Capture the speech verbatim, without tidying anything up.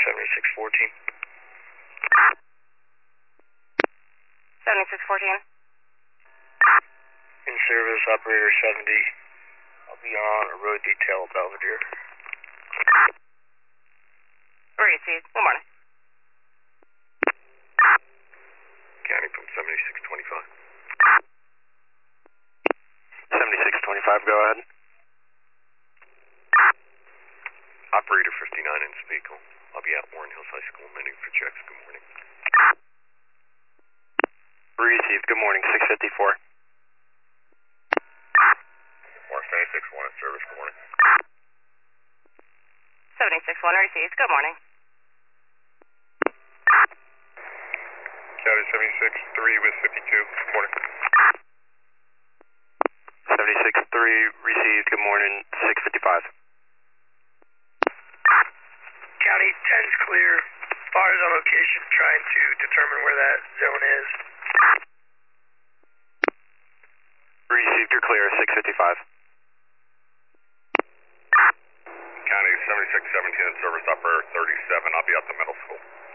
seventy-six fourteen. seventy-six fourteen. In service, operator seventy. I'll be on a road detail at Belvedere. Received. Good morning. County from seventy-six twenty-five. seventy-six twenty-five, go ahead. Operator fifty-nine in Speakle. I'll be at Warren Hills High School meeting for checks. Good morning. Received. Good morning. six fifty-four. Warren seventy-six one in service. Good morning. seventy-six one received. Good morning. County seventy-six three with fifty-two. Good morning. seventy-six three received. Good morning. six fifty-five. County ten's clear. Bars on location trying to determine where that zone is. Received. You're clear. six fifty-five. County seventy-six seventeen in service, operator thirty-seven. I'll be at the middle school.